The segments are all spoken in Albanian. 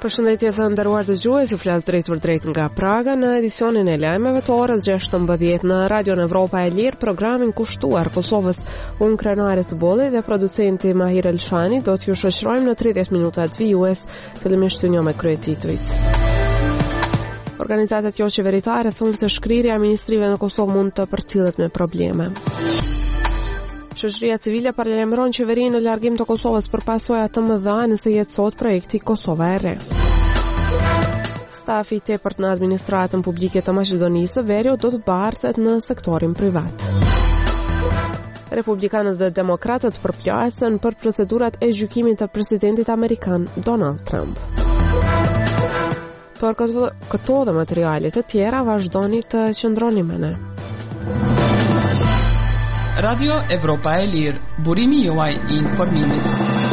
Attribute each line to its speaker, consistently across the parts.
Speaker 1: Përshëndetje të nderuar dëgjues, ju flas drejt për drejt nga Praga në edicionin e lajmeve të orës 16 në Radio Evropa e Lirë, programin kushtuar Kosovës. Unë krenare të bolli dhe producenti Mahir Elshani do t'ju shoqërojmë në 30 minutat vijues, fillimisht një me kryetitujt. Organizatat jo qeveritare thonë se shkrirja e ministrive në Kosovë mund të përcillet me probleme. Shoqëria civile paralajmëron qeverinë në largim të Kosovës për pasoja të mëdha nëse jetësohet projekti Kosova e Re. Stafi i tepërt në administratën publike të Maqedonisë së Veriut do të bartet në sektorin privat. Republikanët dhe demokratët përplasen për procedurat e gjykimit të presidentit amerikan Donald Trump. Për këto dhe materialet të tjera vazhdoni të qëndroni me ne.
Speaker 2: Radio Evropa e Lirë, burimi juaj i informimit.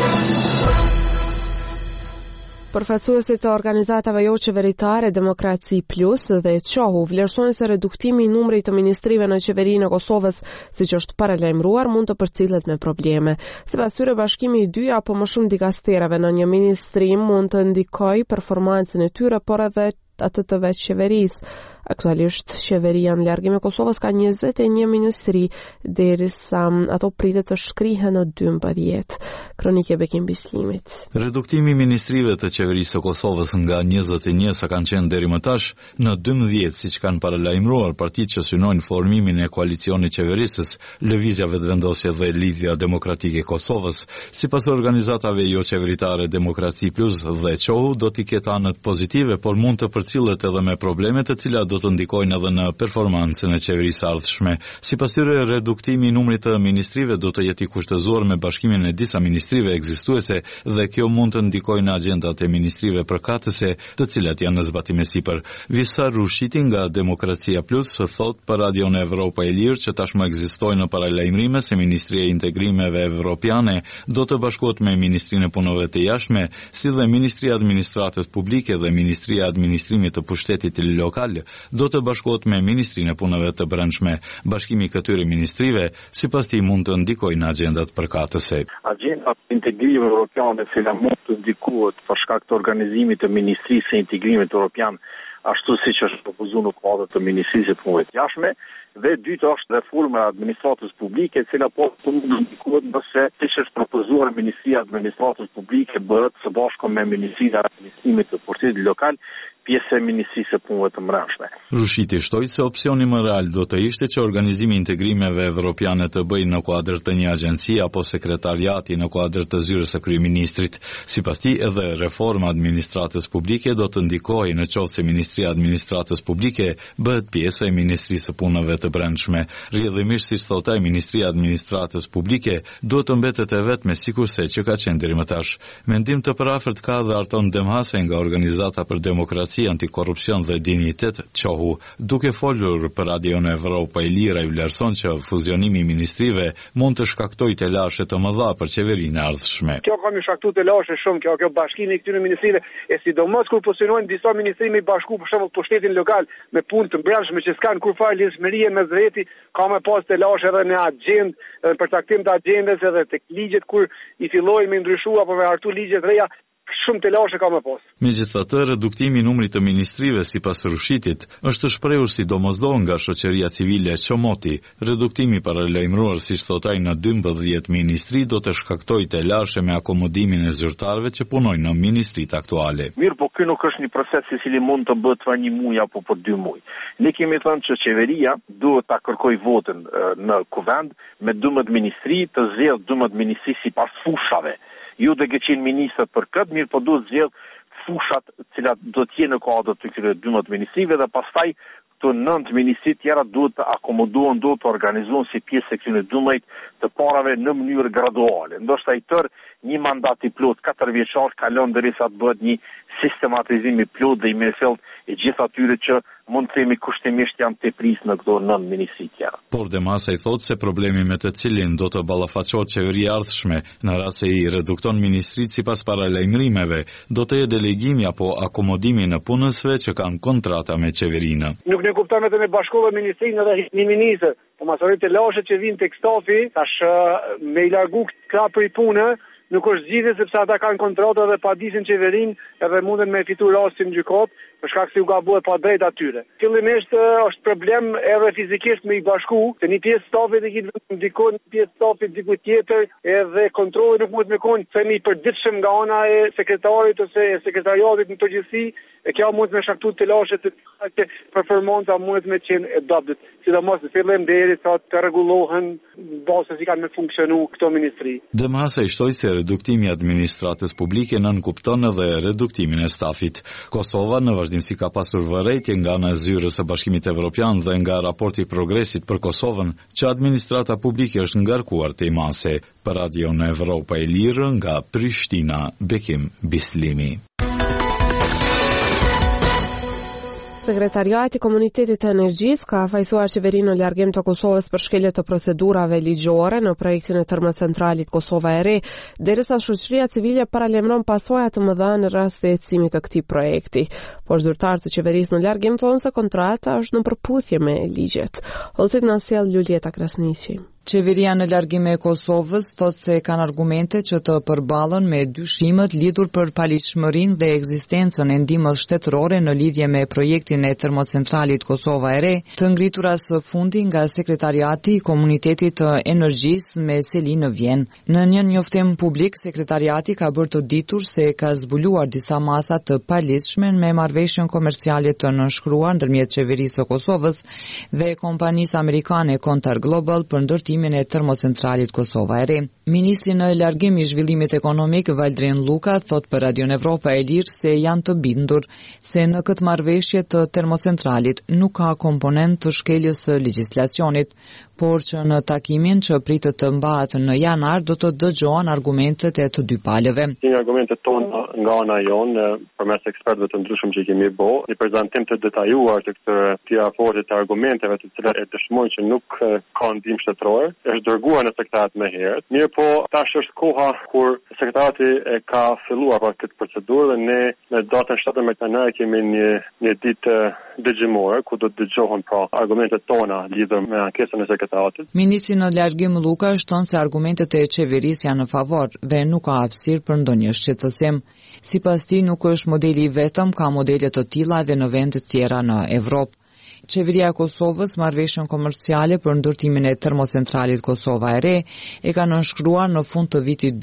Speaker 1: Përfaqësuesit të organizatave jo qeveritare Demokraci Plus dhe Qohu vlerësojnë se reduktimi i numrit të ministrive në qeverinë e Kosovës, siç është paralajmëruar, mund të përcillet me probleme. Sipas tyre, bashkimi i dy apo më shumë dikasterave në një ministri mund të ndikojë performancën e tyre, por edhe atë të vetë qeverisë. Aktualisht, qeveria në largim e Kosovës ka 21 ministri, derisa ato pritet të shkrihen në 12. Kronike Bekim Bislimit.
Speaker 3: Reduktimi i ministrive të qeverisë së Kosovës nga 21 sa kanë qenë deri më tash në 12, siç kanë paralajmëruar partitë që synojnë formimin e koalicionit qeverisës, Lëvizja Vetëvendosje dhe Lidhja Demokratike e Kosovës, sipas organizatave jo qeveritare Demokraci Plus dhe Qohu, do t'i ketë anët pozitive, por mund të përcillet edhe me probleme të cilat do të ndikojnë edhe në performancën e qeverisë ardhshme. Sipas tyre, reduktimi i numrit të ministrive do të jetë i kushtëzuar me bashkimin e disa ministrive ekzistuese dhe kjo mund të ndikojë në agjendat e ministrive përkatëse, të cilat janë në zbatim e sipër. Visar Rushiti nga Demokracia Plus thot për Radio Evropa e Lirë që tashmë ekzistojnë në paralajmërime se Ministria e Integrimeve Evropiane do të bashkohet me Ministrinë e Punëve të Jashtme, si dhe Ministria e Administratës Publike dhe Ministria e Administrimit të Pushtetit Lokal do të bashkohet me Ministrinë e Punëve të Brendshme. Bashkimi i këtyre ministrive sipas tij mund të ndikojë në agjendat përkatëse.
Speaker 4: Agenda e integrimit evropian që mund të ndikohet për shkak të organizimit të Ministrisë së Integrimit Evropian, ashtu siç është propozuar në kuadër të Ministrisë së Punëve të Jashtme, dhe dytë është reforma e administratës publike, e cila po mund të ndikohet nëse siç është propozuar Ministria e Administratës Publike bëhet së bashku me Ministrinë e Administrimit të Pushtetit Lokal, pjesë e Ministrisë së Punëve të Brendshme.
Speaker 3: Rushiti shtoi se opsioni më real do të ishte që organizimi i integrimeve evropiane të bëjë në kuadër të një agjencie apo sekretariati në kuadër të zyrës së kryeministrit. Sipas tij, edhe reforma e administratës publike do të ndikojë nëse Ministria e Administratës Publike bëhet pjesë e Ministrisë së Punëve të Brendshme. Rrjedhimisht, siç thotë, Ministria e Administratës Publike duhet të mbetet e vetme sikurse që ka qenë deri më tash. Mendim të parafort ka dhe Arton Demhase nga Organizata për Demokraci, Antikorrupsion dhe Dinjitet, Qohu. Duke folur për Radio Evropa e Lirë, i vlerëson që fuzionimi i ministrive mund të shkaktojë telashe të mëdha për qeverinë e ardhshme.
Speaker 5: Kjo ka më shkaktuar telashe shumë, kjo bashkimi i këtyre ministrive, e sidomos kur fusionojnë disa ministri me bashku, për shembull pushtetin lokal me punë të brendshme që s'kan kurfar lidhshmërie me zveti, ka më pas telashe edhe në agjendë, për taktim të agjendës edhe tek ligjet kur i fillojnë me ndryshua apo me hartu ligje të reja. Shumë telashe ka më pas.
Speaker 3: Megjithatë, reduktimi i numrit të ministrive sipas Rushitit është shprehur si domosdoshmë nga shoqëria civile Çomoti. Reduktimi paralajmëruar, siç thotë ai, në 12 ministri do të shkaktojë telashe me akomodimin e zyrtarëve që punojnë në ministritë aktuale.
Speaker 4: Mirë, po ky nuk është një proces i cili mund të bëhet për 1 muaj apo për 2 muaj. Ne kemi thënë që qeveria duhet ta kërkojë votën në kuvend me 12 ministri, të zgjedhë 12 ministri sipas fushave. Ju dhe qenë ministrat për këtë, mirë po duhet zgjedh fushat cilat do të jenë në kuadër të këtyre 12 ministrive dhe pastaj këto 9 ministri tjera duhet të akomodohen, duhet të organizohen si pjesë e këtyre 12 të parave në mënyrë graduale. Ndoshta i tërë një mandat i plot 4 vjeçar kalon derisa të bëhet një sistematizim i plot dhe i mirëfillt e gjithë atyre që mund të themi kushtimisht janë tepris në këto 9 ministri tjera.
Speaker 3: Por Demasa i thotë se problemi me të cilin do të ballafaqohet qeveria ardhshme në rast se i redukton ministritë sipas paralajmërimeve, do të jetë delegimi apo akomodimi në punësve që kanë kontrata me qeverinë.
Speaker 5: Nuk ne kuptojmë të me bashkove ministrinë edhe një ministër, po masorit të lashe që vinë tek stafi, tash me i largu këta për i punë, nuk është zgjidhje sepse ata kanë kontrata dhe padisin qeverinë edhe munden me fitu rastin në gjykatë për shkak se u gabuar pa drejt atyre. Fillimisht është problem edhe fizikisht me i bashku, se një pjesë stafit e kitë ndikon, një pjesë stafit diku tjetër, edhe kontrolli nuk mund të mekon themi i përditshëm nga ana e sekretarit ose e sekretariatit në përgjithësi, e kjo mund të shkaktojë të lashet të performanca mund të qenë e dobët. Sidomos në fillim deri sa të rregullohen bazë si kanë me funksionu këto ministri.
Speaker 3: Dëmhasa i shtoi se reduktimi i administratës publike nënkupton edhe reduktimin e stafit. Kosova në vazhdimsi ka pasur vërejtje nga ana e zyrës së Bashkimit Evropian dhe nga raporti i progresit për Kosovën që administrata publike është ngarkuar tej mase. Për Radio në Evropa e Lirë nga Prishtina, Bekim Bislimi.
Speaker 1: Sekretariati i Komunitetit të Energjisë ka fajsuar qeverinë në largim të Kosovës për shkelje të procedurave ligjore në projektin e termocentralit Kosova e Re, derisa shoqëria civile paralajmëron pasoja të mëdha në rast të ecimit të këtij projekti. Por zyrtarët e qeverisë në largim thonë se kontrata është në përputhje me ligjet. Holcit na sjell Julieta Krasniqi.
Speaker 6: Qeveria në largim e Kosovës thot se kanë argumente që të përballen me dyshimet lidhur për paligjshmërinë dhe ekzistencën e ndihmës shtetërore në lidhje me projektin e termocentralit Kosova e Re, të ngritura së fundi nga Sekretariati i Komunitetit të Energjisë me seli në Vjenë. Në një njoftim publik, sekretariati ka bërë të ditur se ka zbuluar disa masa të paligjshme me marrëveshjen komerciale të nënshkruar ndërmjet qeverisë së Kosovës dhe kompanisë amerikane Contar Global për ndërtimin e termocentralit Kosova e Re. Ministri në largim i zhvillimit ekonomik Valdrin Luka thot për Radio Evropa e Lirë se janë të bindur se në këtë marrëveshje të termocentralit nuk ka komponent të shkeljes së legjislacionit, por që në takimin që pritet të mbahet në janar do të dëgjohen argumentet e të dy palëve.
Speaker 7: Argumentet tona nga ana jonë përmes ekspertëve të ndryshëm që kemi bërë, një prezantim të detajuar të këtyre raportit të argumenteve të cilat e dëshmojnë që nuk ka ndihmë shtetërore, është dërguar në sekretariat më herët. Mirë po, tash është koha kur sekretariati ka filluar për këtë procedurë dhe ne në datën 17 janar kemi një ditë dëgjimore ku do të dëgjohen pra argumentet tona lidhur me ankesën e sekretariatit.
Speaker 6: Ministri në largim Luka shton se argumentet e qeverisë janë në favor dhe nuk ka hapësirë për ndonjë shqetësim. Sipas tij nuk është modeli i vetëm, ka modele të tilla edhe në vende të tjera në Evropë. Qeveria e Kosovës marrëveshjen komerciale për ndërtimin e termocentralit Kosova e Re e ka nënshkruar në fund të vitit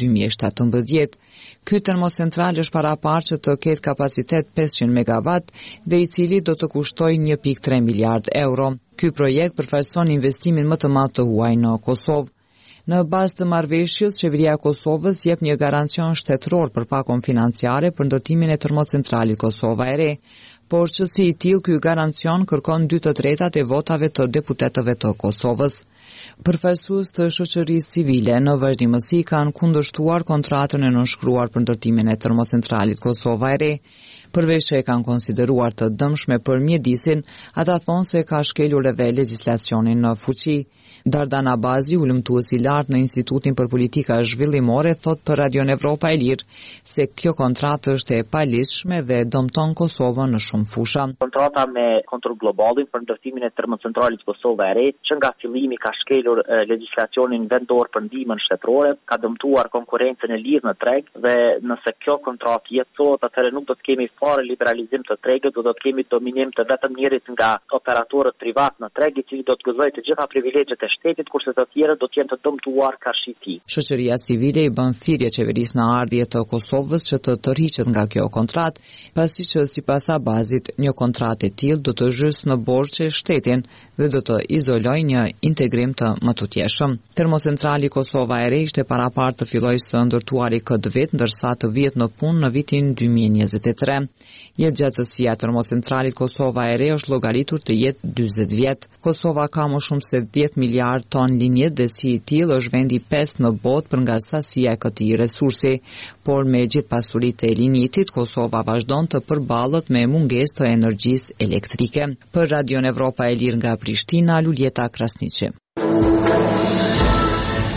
Speaker 6: 2017. Ky termocentral është paraparë që të ketë kapacitet 500 MW dhe i cili do të kushtojë 1.3 miliard euro. Ky projekt përfaqëson investimin më të madh të huaj në Kosovë. Në bazë të marrëveshjes, qeveria e Kosovës jep një garancion shtetëror për pakon financiare për ndërtimin e termocentralit Kosova e Re, por që si i tillë ky garancion kërkon 2/3 e votave të deputetëve të Kosovës. Përfaqësues të shoqërisë civile në vazhdimësi kanë kundërshtuar kontratën e nënshkruar për ndërtimin e termocentralit Kosova e Re. Përveç që e kanë konsideruar të dëmshme për mjedisin, ata thonë se ka shkelur edhe legjislacionin në fuqi. Dardana Bazi, ulëmtues i lartë në Institutin për Politika Zhvillimore, thot për Radio Evropa e Lirë se kjo kontratë është e paligjshme dhe dëmton Kosovën në shumë fusha.
Speaker 8: Kontrata me Contar Globalin për ndërtimin e termocentralit Kosova e Re, që nga fillimi ka shkelur legjislacionin vendor për ndihmën shtetërore, ka dëmtuar konkurrencën e lirë në treg dhe nëse kjo kontratë jetësohet, atëherë nuk do të kemi fare liberalizim të tregët, do të kemi dominim të vetëm njërit nga operatorët privat në treg, i cili do të gëzojë të gjitha privilegjet e shtetit, kurse të tjerët do të jenë të dëmtuar karshiti.
Speaker 6: Shoqëria civile i bën thirrje qeverisë në ardhje të Kosovës që të tërhiqet nga kjo kontratë, pasi që sipas Abazit një kontratë e tillë do të zhysë në borxhe shtetin dhe do të izolojë një integrim të mëtutjeshëm. Termocentrali Kosova e Re ishte paraparë të fillojë së ndërtuari këtë vit, ndërsa të vihet në punë në vitin 2023. Jetëgjatësia e termocentralit Kosova e Re është llogaritur të jetë 40 vjet. Kosova ka më shumë se 10 miliard ton linjë dhe si i tillë është vendi 5 në botë për nga sasia e këtij resursi, por me gjithë pasuritë e linjitit, Kosova vazhdon të përballet me mungesë të energjisë elektrike. Për Radio Evropa e Lirë nga Prishtina, Julieta Krasniqi.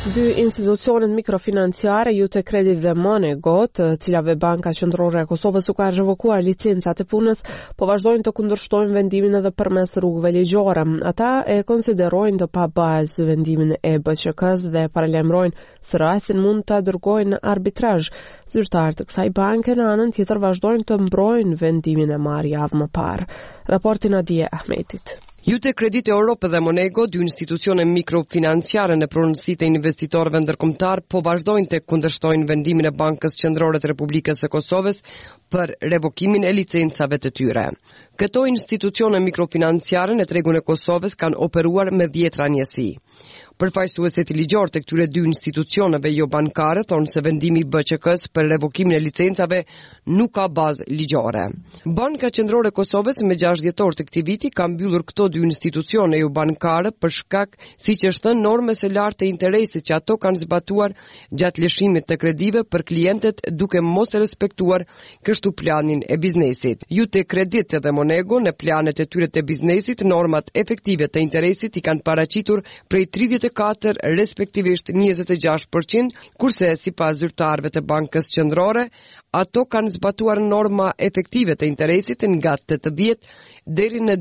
Speaker 1: Dy institucionet mikrofinanciare, Unicredit dhe Monego, të cilave Banka Qendrore e Kosovës u ka revokuar licencat e punës, po vazhdojnë të kundërshtojnë vendimin edhe përmes rrugëve ligjore. Ata e konsiderojnë të pa bazë vendimin e BQK-s dhe paralajmërojnë se rastin mund ta dërgojnë në arbitrazh. Zyrtarët e kësaj banke në anën tjetër vazhdojnë të mbrojnë vendimin e marrë javë më parë. Raporti Nadia Ahmetit.
Speaker 9: Unicredit Europë dhe Monego, dy institucione mikrofinanciare në pronësitë e investitorëve ndërkombëtar, po vazhdojnë të kundërshtojnë vendimin e Bankës Qendrore të Republikës së Kosovës për revokimin e licencave të tyre. Këto institucione mikrofinanciare në tregun e Kosovës kanë operuar me 10 njësi. Përfaqësuesit ligjor të këtyre dy institucioneve jo bankare thonë se vendimi i BQK-s për revokimin e licencave nuk ka bazë ligjore. Banka Qendrore e Kosovës me 6 dhjetor të këtij viti ka mbyllur këto dy institucione jo bankare për shkak, siç është thënë, normës së lartë të interesit që ato kanë zbatuar gjatë lëshimit të kredive për klientët duke mos e respektuar kështu planin e biznesit. Unicredit dhe Monego në planet e tyre të biznesit normat efektive të interesit i kanë paraqitur prej 34 respektivisht 26%, kurse sipas zyrtarëve të Bankës Qendrore, ato kanë zbatuar norma efektive të interesit nga 80 deri në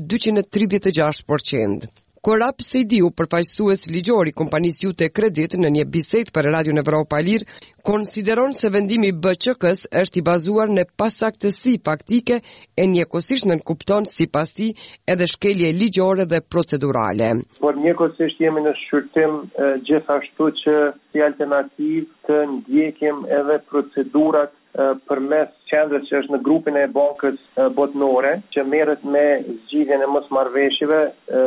Speaker 9: 236%. Korap Sejdiu, përfaqësues ligjor i kompanisë Unicredit në një bisedë për Radio Evropa e Lirë, konsideron se vendimi i BQK-s është i bazuar në pasaktësi faktike e njëkohësisht nënkupton sipas tij edhe shkelje ligjore dhe procedurale.
Speaker 10: Por njëkohësisht jemi në shqyrtim gjithashtu që si alternativë të ndjekim edhe procedurat përmes qendrës që është në grupin e bankës botnore, që merret me zgjidhjen e mosmarrëveshjeve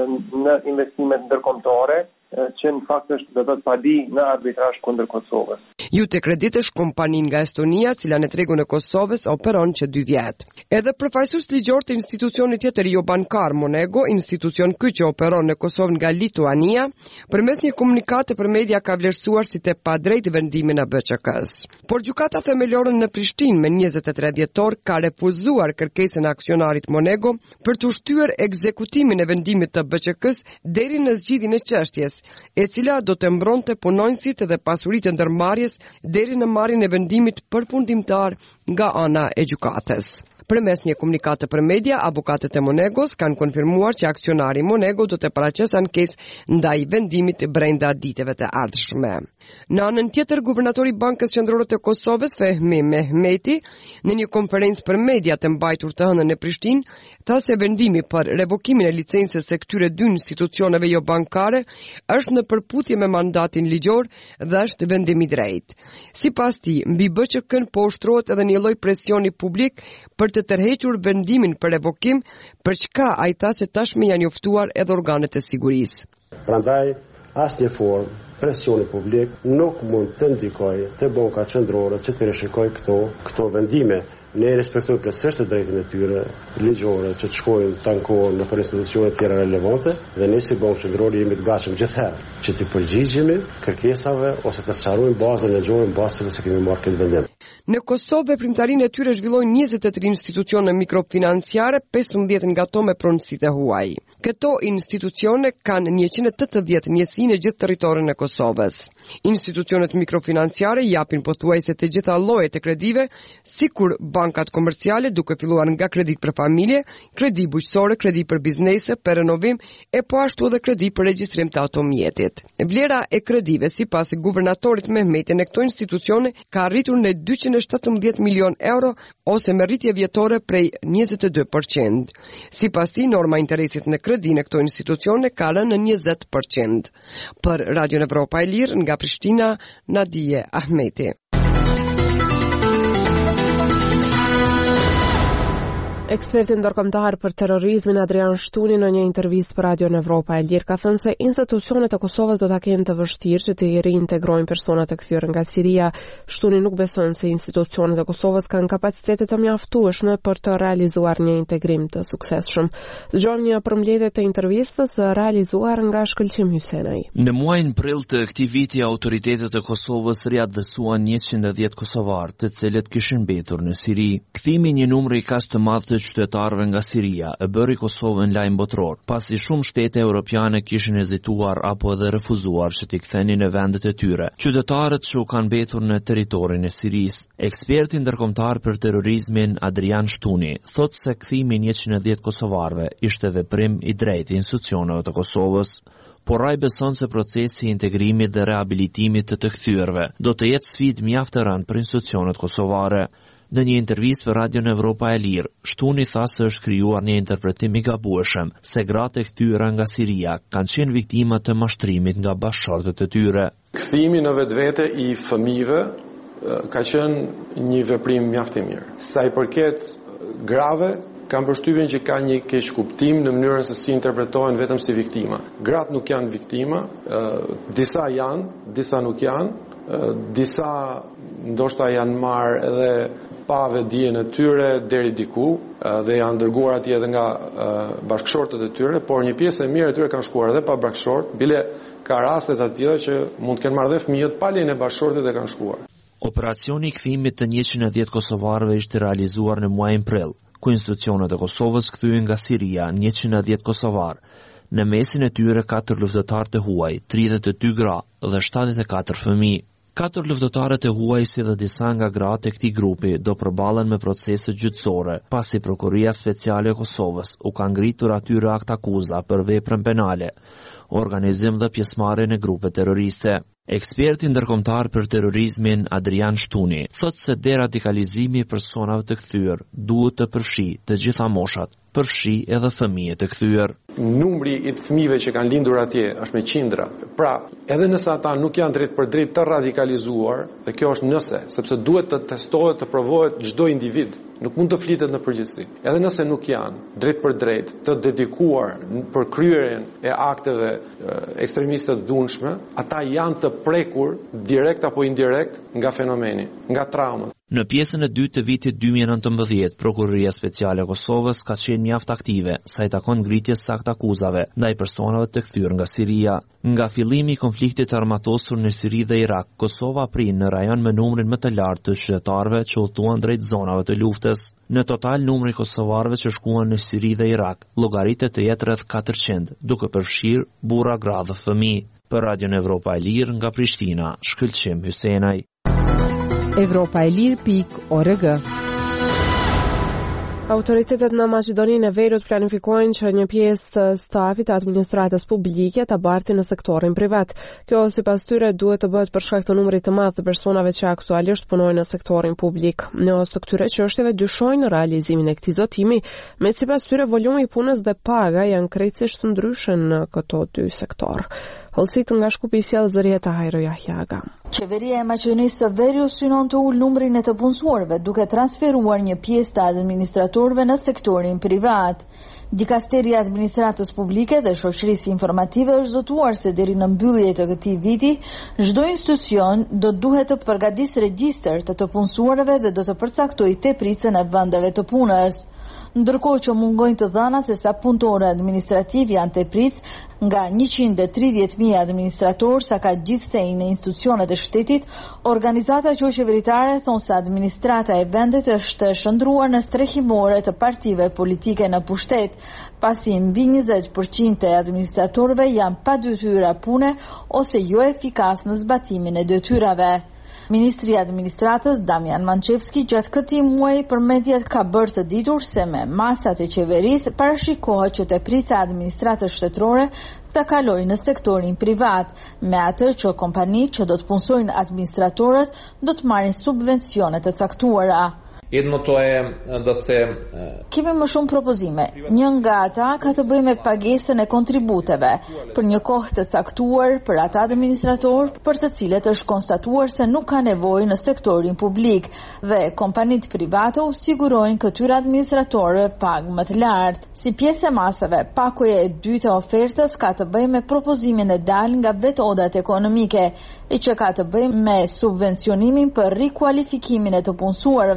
Speaker 10: në investimet ndërkombëtare, që në fakt është do të padi në arbitrazh kundër Kosovës.
Speaker 9: Unicredit është kompani nga Estonia, cila në tregun e Kosovës operon që 2 vjet. Edhe përfaqësues ligjor të institucionit tjetër jo bankar Monego, institucion ky që operon në Kosovë nga Lituania, përmes një komunikate për media ka vlerësuar si të padrejtë vendimin e BQK-s. Por gjykata themelore në Prishtinë me 23 dhjetor ka refuzuar kërkesën e aksionarit Monego për të ushtyer ekzekutimin e vendimit të BQK-s deri në zgjidhjen e çështjes, e cila do të mbronte punonjësit dhe pasuritë e ndërmarrjes deri në marrjen e vendimit përfundimtar nga ana e gjykatës. Përmes një komunikate për media, avokatët e Monegos kanë konfirmuar që aksionari Monego do të paraqesë ankesë ndaj vendimit brenda ditëve të ardhshme. Në anën tjetër, guvernatori i Bankës Qendrore të Kosovës, Fehmi Mehmeti, në një konferencë për media të mbajtur të hënën në Prishtinë, tha se vendimi për revokimin e licencës së këtyre dy institucioneve jo bankare është në përputhje me mandatin ligjor dhe është vendim i drejtë. Sipas tij, mbi BQK-n po ushtrohet edhe një lloj presioni publik për të tërhequr vendimin për revokim, për çka ai tha se tashmë janë njoftuar edhe organet e sigurisë.
Speaker 11: Prandaj asnjë formë presioni publik nuk mund të ndikojë te Banka Qendrore që të rishikojë këto vendime. Ne respektojmë plotësisht të drejtën e tyre ligjore që të shkojnë të ankohen në institucione të tjera relevante dhe ne si Bankë Qendrore jemi të gatshëm gjithherë që të përgjigjemi kërkesave ose të sqarojmë bazën ligjore në bazë se kemi marrë këtë vendim.
Speaker 9: Në Kosovë, veprimtarinë e tyre zhvillojnë 23 institucione mikrofinanciare, 15 nga to me pronësitë huaj. Këto institucione kanë 180 njësi në gjithë territorin e Kosovës. Institucionet mikrofinanciare japin pothuajse të gjitha llojet e kredive, sikur bankat komerciale, duke filluar nga kredi për familje, kredi bujqësore, kredi për biznese, për renovim e po ashtu edhe kredi për regjistrim të automjetit. Vlera e kredive sipas guvernatorit Mehmeti në këto institucione ka arritur në 217 milion euro ose me rritje vjetore prej 22%. Sipas tij, norma interesit në kredi në këto institucione ka rënë në 20%. Për Radio Evropa e Lirë nga Prishtina, Nadia Ahmeti.
Speaker 1: Eksperti ndërkombëtar për terrorizmin Adrian Shtuni në një intervistë për Radio Evropa e Lirë ka thënë se institucionet e Kosovës do ta kenë të vështirë që të reintegrojnë personat e kthyer nga Siria. Shtuni nuk beson se institucionet e Kosovës kanë kapacitete të mjaftueshme për të realizuar një integrim të suksesshëm. Dëgjojmë një përmbledhje të intervistës realizuar nga Shkëlqim Hysenaj.
Speaker 12: Në muajin prill të këtij viti, autoritetet e Kosovës riadhësuan 110 kosovar, të cilët kishin mbetur në Siri. Kthimi një numri kaq të madh të qytetarëve nga Siria e bëri Kosovën lajm botror, pasi shumë shtete europiane kishin hezituar apo edhe refuzuar që t'i kthenin në vendet e tyre qytetarët që u kanë mbetur në territorin e Sirisë. Eksperti ndërkombëtar për terrorizmin Adrian Shtuni thotë se kthimi 110 kosovarëve ishte veprim i drejtë i institucioneve të Kosovës, por ai beson se procesi i integrimit dhe rehabilitimit të kthyerve do të jetë sfidë mjaft e rëndë për institucionet kosovare. Në një intervistë për Radion Evropa e Lirë, Shtuni tha se është krijuar një interpretim i gabueshëm se gratë e kthyera nga Siria kanë qenë viktima të mashtrimit nga bashkëshortët e tyre.
Speaker 13: Kthimi në vetvete i fëmijëve ka qenë një veprim mjaft i mirë. Sa i përket grave, kam përshtypjen që ka një keq kuptim në mënyrën se si interpretohen vetëm si viktima. Gratë nuk janë viktima, disa janë, disa nuk janë, disa ndoshta janë marrë edhe pa vetdijen e tyre deri diku dhe janë dërguar atje edhe nga bashkëshortët e tyre, por një pjesë e mirë e tyre kanë shkuar edhe pa bashkëshort, bile ka raste të tilla që mund të kenë marrë dhe fëmijët pa lejen e bashkëshortit dhe kanë shkuar.
Speaker 12: Operacioni i kthimit të 110 kosovarëve ishte realizuar në muajin prill, ku institucionet e Kosovës kthyen nga Siria 110 kosovar. Në mesin e tyre 4 luftëtarë të huaj, 32 gra dhe 74 fëmijë. 4 luftëtarët e huaj si dhe disa nga gratë e këtij grupi do përballen me procese gjyqësore, pasi Prokuria Speciale e Kosovës u ka ngritur atyre akt akuza për veprën penale, organizim dhe pjesëmarrje në grupe terroriste. Eksperti ndërkombëtar për terrorizmin Adrian Shtuni thotë se deradikalizimi i personave të kthyer duhet të përfshijë të gjitha moshat, përfshi edhe fëmijët e kthyer.
Speaker 13: Numri i fëmijëve që kanë lindur atje është me qindra. Pra, edhe nëse ata nuk janë drejt për drejt të radikalizuar, dhe kjo është nëse, sepse duhet të testohet, të provohet çdo individ. Nuk mund të flitet në përgjithësi. Edhe nëse nuk janë drejt për drejt të dedikuar për kryerjen e akteve ekstremiste të dhunshme, ata janë të prekur direkt apo indirekt nga fenomeni, nga traumat.
Speaker 12: Në pjesën e dytë të vitit 2019, Prokuroria Speciale e Kosovës ka qenë mjaft aktive sa i takon ngritjes së akt akuzave ndaj personave të kthyer nga Siria. Nga fillimi i konfliktit armatosur në Siri dhe Irak, Kosova prin në rajon me numrin më të lartë të qytetarëve që udhëtuan drejt zonave të luftës. Në total, numri i kosovarëve që shkuan në Siri dhe Irak llogaritet të jetë rreth 400, duke përfshirë burra, gra dhe fëmijë. Për Radion Evropa e Lirë nga Prishtina, Shkëlqim Hysenaj.
Speaker 1: Evropaelir.org. Autoritetet në Maqedoninë e Veriut planifikojnë që një pjesë të stafit të administratës publike ta bartin në sektorin privat. Kjo sipas tyre duhet të bëhet për shkak të numrit të madh të personave që aktualisht punojnë në sektorin publik. Në os të këtyre çështjeve dyshojnë realizimin e këtij zotimi, me sipas tyre volumi i punës dhe paga janë krejtësisht ndryshe në këto dy sektor. Hollësit nga Shkupi sjell Zërieta Hajro Jahjaga.
Speaker 14: Qeveria e Maqedonisë së Veriut synon të ulë numrin e të punësuarve duke transferuar një pjesë të administratorëve në sektorin privat. Dikasteria e Administratës Publike dhe Shoqërisë Informative është zotuar se deri në mbyllje të këtij viti, çdo institucion do duhet të përgatisë regjistër të punësuarve dhe do të përcaktojë tepritsen e vendeve të punës. Ndërkohë që mungojnë të dhënat se sa punëtorë administrativ janë tepritës, nga 130.000 administratorë sa ka gjithsej në institucionet e shtetit, organizata qeveritare thonë se administrata e vendit është shndruar në strehimore të partive politike në pushtet, pasi mbi 20% e administratorëve janë pa detyra pune ose jo efikas në zbatimin e detyrave. Ministri i Administratës Damian Manchevski gjatë këtij muaji për mediat ka bërë të ditur se me masat e qeverisë parashikohet që tepritja e administratës shtetërore të kalojë në sektorin privat, me atë që kompanitë që do të punësojnë administratorët do të marrin subvencione të saktuara. Kemi më shumë propozime. Një nga ata ka të bëjë me pagesën e kontributeve për një kohë të caktuar për ata administratorë për të cilët është konstatuar se nuk ka nevojë në sektorin publik dhe kompanitë private u sigurojnë këtyre administratorëve pagë më të lartë. Si pjesë e masave, pakoja e dytë e ofertës ka të bëjë me propozimin e dalë nga metodat ekonomike, e që ka të bëjë me subvencionimin për rikualifikimin e të punësuarve, që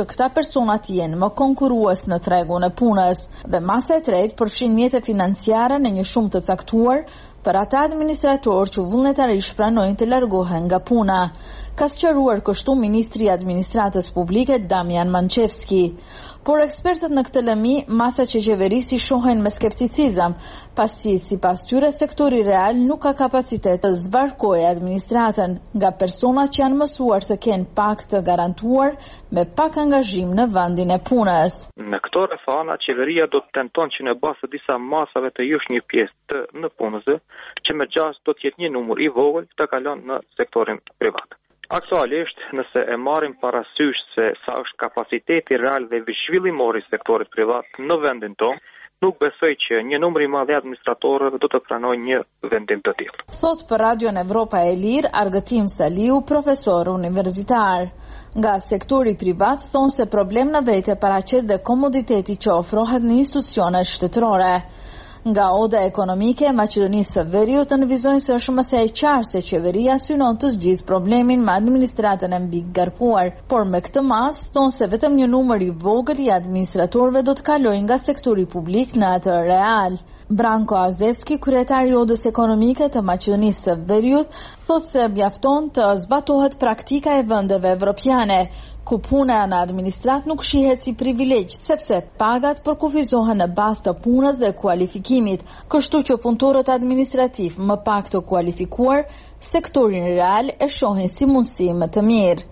Speaker 14: që këta personat jenë më konkurrues në tregun e punës, dhe masa e tretë përfshin mjete financiare në një shumë të caktuar për ata administratorë që vullnetarisht pranojnë të largohen nga puna. Ka sqaruar kështu ministri i administratës publike Damian Manchevski. Por ekspertët në këtë lëmi, masa që qeverisi shohen me skepticizëm, pasi sipas tyre sektori real nuk ka kapacitet të zbarkojë administratën nga persona që janë mësuar të kenë pak të garantuar me pak angazhim në vendin e punës.
Speaker 15: Me këto rrethana, qeveria do të tenton që në bazë të disa masave të jysh një pjesë të në punësve, që me gjas do të jetë një numër i vogël të kalon në sektorin privat. Aktualisht, nëse e marrim parasysh se sa është kapaciteti real dhe zhvillimor i sektorit privat në vendin tonë, nuk besoj që një numër i madh i administratorëve do të pranojë një vendim të tillë.
Speaker 14: Thot për Radion Evropa e Lirë Argëtim Saliu, profesor universitar. Nga sektori privat thonë se problem në vete paraqet dhe komoditeti që ofrohet në institucionet shtetërore. Nga oda ekonomike, Maqedonisë së Veriut nënvizojnë se është mëse e qartë se qeveria synon të zgjidhë problemin me administratën e mbi garkuar, por me këtë mas thonë se vetëm një numër i vogël i administratorëve do të kalojnë nga sektori publik në atë real. Branko Azevski, kryetari i odës ekonomike të Maqedonisë së Veriut, thotë se mjafton të zbatohet praktika e vendeve evropiane, ku puna në administrat nuk shihet si privilegj, sepse pagat përkufizohen në bazë të punës dhe kualifikimit, kështu që punëtorët administrativ më pak të kualifikuar, sektorin real e shohin si mundësi më të mirë.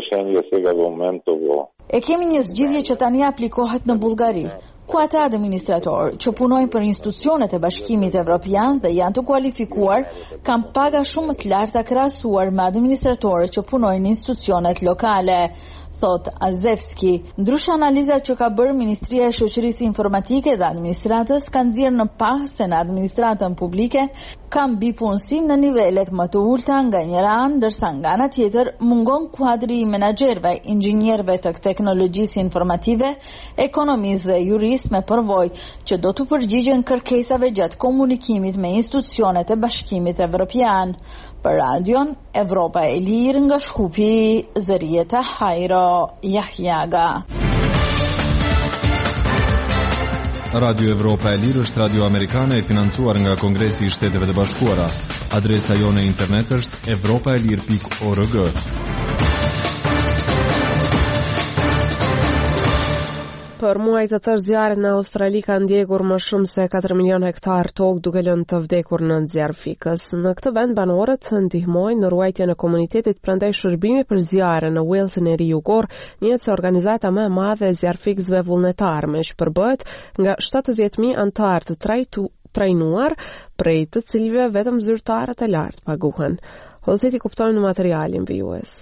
Speaker 14: E kemi një zgjidhje që tani aplikohet në Bullgari, ku ata administratorë që punojnë për institucionet e Bashkimit Evropian dhe janë të kualifikuar, kanë paga shumë të larta krahasuar me administratorët që punojnë në institucionet lokale. Thot Azevski, ndryshe analizat që ka bërë Ministria e Shoqërisë Informatike dhe Administratës kanë nxjerrë në pah se në administratën publike ka mbipunësim në nivelet më të ulta nga njëra anë, ndërsa nga ana tjetër mungon kuadri i menaxherëve, inxhinierëve të teknologjisë informative, ekonomisë dhe juristë me përvojë që do të përgjigjen kërkesave gjatë komunikimit me institucionet e Bashkimit Evropian. Për Radion Evropa e Lirë nga Shkupi, Zërieta Hajro Jahjaga.
Speaker 16: Radio Evropa e Lirë është radio amerikane e financuar nga Kongresi i Shteteve të Bashkuara. Adresa jone internet është europaelir.org.
Speaker 1: Për muaj të tërë zjarrit në Australi ka ndjekur më shumë se 4 milion hektar tokë duke lënë të vdekur në zjarr fikës. Në këtë vend banorët ndihmojnë në ruajtjen e komunitetit, prandaj shërbimi për zjarre në Walesin e Ri-Jugor njihet si organizata më e madhe e zjarrfikësve vullnetar, me që përbëhet nga 70.000 anëtar të trajnuar, prej të cilëve vetëm zyrtarët e lartë paguhen. Hollësiti kuptojnë në materialin vijues.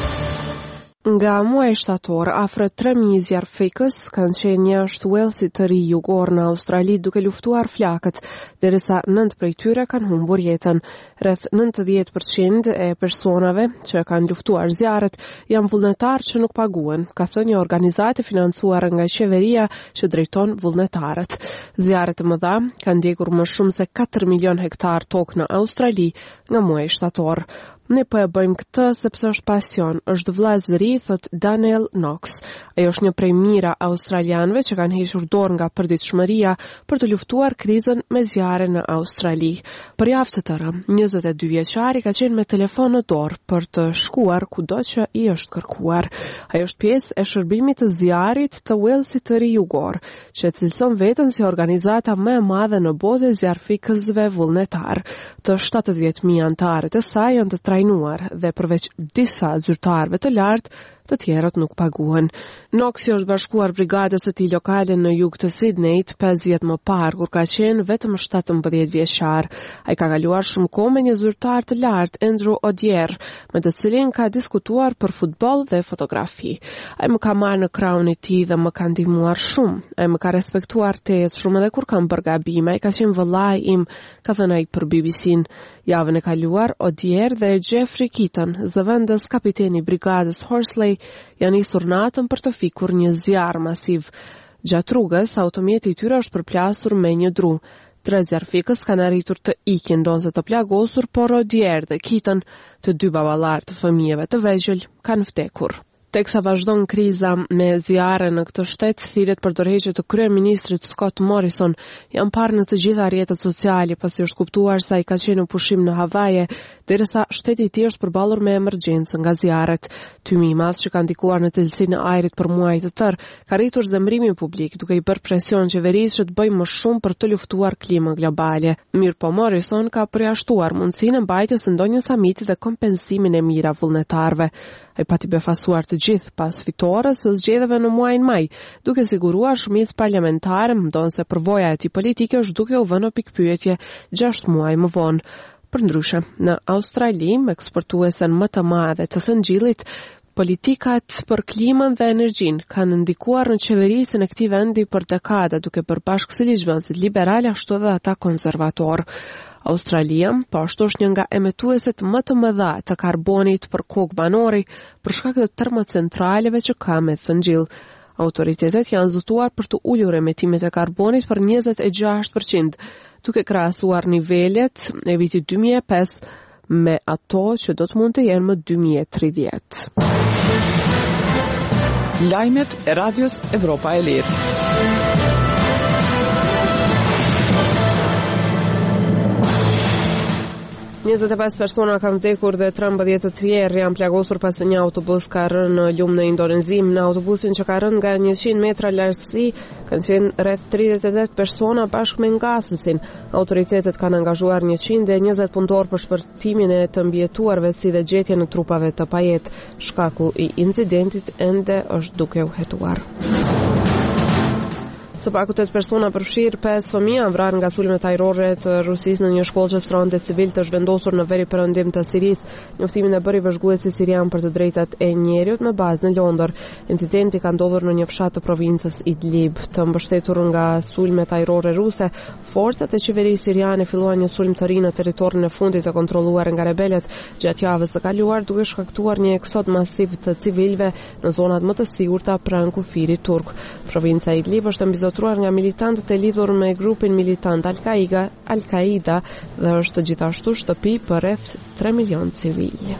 Speaker 1: Nga muaj shtator, afër 3.000 zjarrfikës kanë qenë jashtë Walesit të Ri-Jugor në Australi duke luftuar flakët, derisa 9 prej tyre kanë humbur jetën. Rreth 90% e personave që kanë luftuar zjarret janë vullnetarë që nuk paguhen, ka thënë një organizatë financuar nga qeveria që drejton vullnetarët. Zjarret e mëdha kanë ndjekur më shumë se 4 milion hektar tokë në Australi nga muaji shtator. Ne po e bëjmë këtë sepse është pasion, është vëllazëri, thot Daniel Knox. Ajo është një prej mira australianëve që kanë hequr dorë nga përditshmëria për të luftuar krizën me zjarre në Australi. Për javë të tëra, 22 vjeçari ka qenë me telefon në dorë për të shkuar kudo që i është kërkuar. Ajo është pjesë e shërbimit të zjarrit të Walesit të Ri-Jugor, që cilëson veten si organizata më e madhe në botë e zjarrfikësve vullnetar. Të 70.000 anëtarët e saj janë të trajnuar dhe përveç disa zyrtarëve të lartë, të tjerët nuk paguhen. Knoxi është bashkuar brigadës së tij lokale në jug të Sydneyt 5 vjet më parë, kur ka qenë vetëm 17 vjeçar. Ai ka kaluar shumë kohë me një zyrtar të lartë, Andrew Odier, me të cilin ka diskutuar për futboll dhe fotografi. Ai më ka marrë në krahun e tij dhe më ka ndihmuar shumë. Ai më ka respektuar tejet shumë edhe kur kam bërë gabime. Ai ka qenë vëllai im, ka thënë ai për BBC-n. Javën e kaluar, Odier dhe Jeffrey Keaton, zëvendës kapiteni brigadës Horsley, janë nisur natën për të fikur një zjarr masiv. Gjatë rrugës, automjeti i tyre është përplasur me një dru. 3 zjarrfikës kanë arritur të ikin ndonse të plagosur, por Odier dhe Keaton, të 2 baballar të fëmijëve të vegjël, kanë vdekur. Teksa vazhdon kriza me zjarre në këtë shtet, thirrjet për dorëheqje të kryeministrit Scott Morrison janë parë në të gjitha rrjetet sociale pasi është kuptuar se ai ka qenë në pushim në Havaje, derisa shteti i tij është përballur me emergjencë nga zjarret. Tymi i madh që ka ndikuar në cilësinë e ajrit për muaj të tërë ka rritur zemrimin publik, duke i bërë presion qeverisë që të bëjë më shumë për të luftuar klimën globale. Mirpo Morrison ka përjashtuar mundësinë e mbajtjes së ndonjë samiti dhe kompensimin e mira vullnetarëve. Ai pati befasuar të gjithë pas fitores së zgjedhjeve në muajin maj, duke siguruar shumicë parlamentare, ndonse përvoja e tij politike është duke u vënë në pikpyetje 6 muaj më vonë. Përndryshe, në Australi, eksportuesen më të madhe të thëngjillit, politikat për klimën dhe energjinë kanë ndikuar në qeverisjen e këtij vendi për dekada, duke bërë bashkësiligjvënësit liberale ashtu edhe ata konservator. Australia, po ashtu është një nga emetueset më të mëdha të karbonit për kokë banori për shkak të termocentraleve që ka me thëngjill. Autoritetet janë zotuar për të ulur emetimet e karbonit për 26%, duke krahasuar nivelet e vitit 2005 me ato që do të mund të jenë më 2030.
Speaker 2: Lajmet e Radios Evropa e Lirë.
Speaker 1: 25 persona kanë vdekur dhe 13 të tjerë janë plagosur pasi një autobus ka rënë në lum në Indonezi. Në autobusin që ka rënë nga 100 metra lartësi kanë qenë rreth 38 persona bashkë me ngasësin. Autoritetet kanë angazhuar 120 punëtorë për shpërtimin e të mbijetuarve si dhe gjetjen e trupave të pajet. Shkaku i incidentit ende është duke u hetuar. Së paku 8 persona përfshirë 5 fëmijë vrarë nga sulmet ajrore të Rusisë në një shkollë që stronte civil të zhvendosur në veri perëndim të Sirisë. Njoftimin e bëri vëzhguesi sirian për të drejtat e njerëzit me bazë në Londër. Incidenti ka ndodhur në një fshat të provincës Idlib. Të mbështetur nga sulmet ajrore ruse, forcat e qeverisë siriane filluan një sulm të ri në territorin e fundit të kontrolluar nga rebelët gjatë javës së kaluar, duke shkaktuar një eksod masiv të civilëve në zonat më të sigurta pranë kufirit turk. Provinca Idlib është mbizotuar nga militantët e lidhur me grupin militant Al-Qaida dhe është gjithashtu shtëpi për rreth 3 milion civil.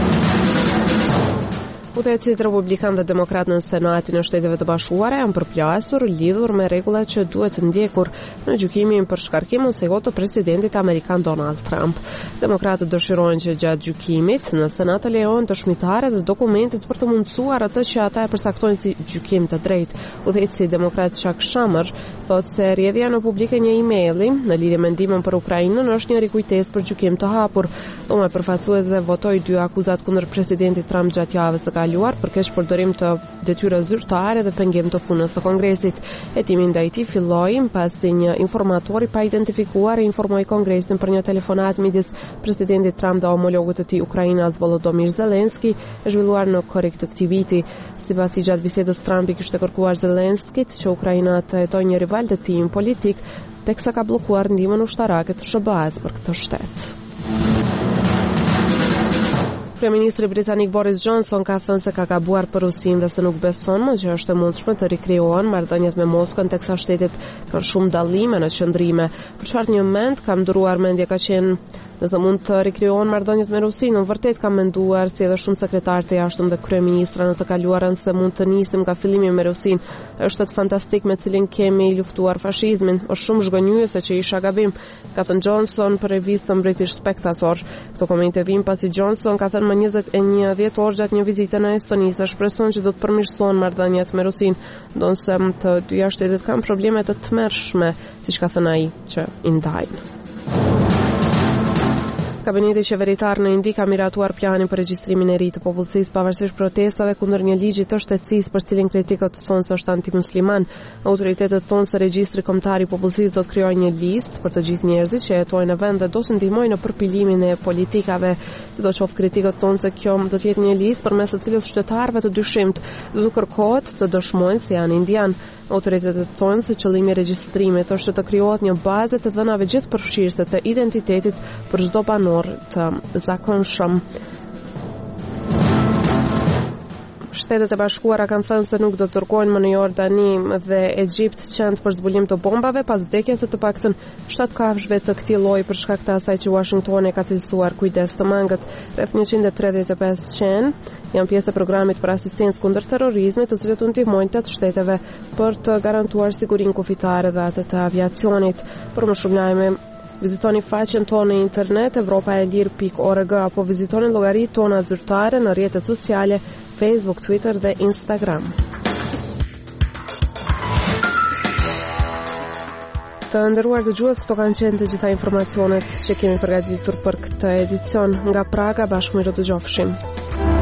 Speaker 1: Udhëheqësit republikan dhe demokrat në Senatin e Shteteve të Bashkuara janë përplasur lidhur me rregullat që duhet ndjekur në gjykimin për shkarkimin se të presidentit amerikan Donald Trump. Demokratët dëshirojnë që gjatë gjykimit në Senat të lejohen dëshmitarët dhe dokumentet për të mundësuar atë që ata e përcaktojnë si gjykim të drejtë. Udhëheqësi demokrat Chuck Schumer thotë se rrjedhja në publike një emaili në lidhje me ndihmën për Ukrainën është një rikujtesë për gjykim të hapur. Dhoma e përfaqësuesve votoi 2 akuzat kundër presidentit Trump gjatë javës së kaluar për keq përdorim të detyrës zyrtare dhe pengim të punës së Kongresit. Hetimi ndaj tij filloi pasi një informator i pa identifikuar informoi Kongresin për një telefonat midis presidentit Trump dhe homologut të tij ukrainas Volodymyr Zelensky e zhvilluar në korrik të këtij viti. Sipas tij gjatë bisedës Trumpi kishte kërkuar Zelenskit që Ukraina të hetojë një rival të tij politik, teksa ka bllokuar ndihmën ushtarake të SBA-s për këtë shtet. Kryeministri britanik Boris Johnson ka thënë se ka gabuar për Rusinë dhe se nuk beson më që është e mundshme të rikrijohen marrëdhëniet me Moskën, teksa shtetet kanë shumë dallime në qëndrime. Për çfarë një mend ka ndryruar mendje ka qenë nëse mund të rikrijohen marrëdhëniet me Rusinë? Vërtet ka menduar si edhe shumë sekretarë të jashtëm dhe kryeministra në të kaluarën se mund të nisim nga fillimi me Rusinë. Është shtet fantastik me cilin kemi luftuar fashizmin. Është shumë zhgënjyese që isha gabim, ka thënë Johnson për revistën British Spectator. Këto komente vijnë pasi Johnson ka thënë më 21 dhjetor gjatë një vizite në Estoni se shpreson që do të përmirësohen marrëdhëniet me Rusinë, ndonse të dyja shtetet kanë probleme të tmerrshme, siç ka thënë ai, që i ndajnë. Kabineti qeveritar në Indi ka miratuar planin për regjistrimin e ri të popullsisë pavarësisht protestave kundër një ligji të shtetësisë për cilin kritikët thonë se është antimusliman. Autoritetet thonë se regjistri kombëtar i popullsisë do të krijojë një listë për të gjithë njerëzit që jetojnë në vend dhe do të ndihmojë në përpilimin e politikave. Sidoqoftë kritikët thonë se kjo do të jetë një listë përmes së cilës qytetarëve të dyshimt do të kërkohet të dëshmojnë se janë indian. Autoritetet thonë se qëllimi i regjistrimit është të krijohet një bazë të dhënave gjithëpërfshirëse të identitetit për çdo banor të zakonshëm. Shtetet e Bashkuara kanë thënë se nuk do të dërgojnë më në Jordani dhe Egjipt qend për zbulim të bombave pas vdekjes së të paktën 7 kafshëve të këtij lloji për shkak të asaj që Washingtoni ka cilësuar kujdes të mangët. Rreth 135 qen janë pjesë e programit për asistencë kundër terrorizmit, të cilët u ndihmojnë 8 shteteve për të garantuar sigurinë kufitare dhe atë të aviacionit. Për më shumë lajme, vizitoni faqen tonë në internet evropaelir.org apo vizitoni llogaritë tona zyrtare në rrjetet sociale Facebook, Twitter dhe Instagram. Të nderuar dëgjues, këto kanë qenë të gjitha informacionet që kemi përgatitur për këtë edicion nga Praga. Bashkë mirë dëgjofshim.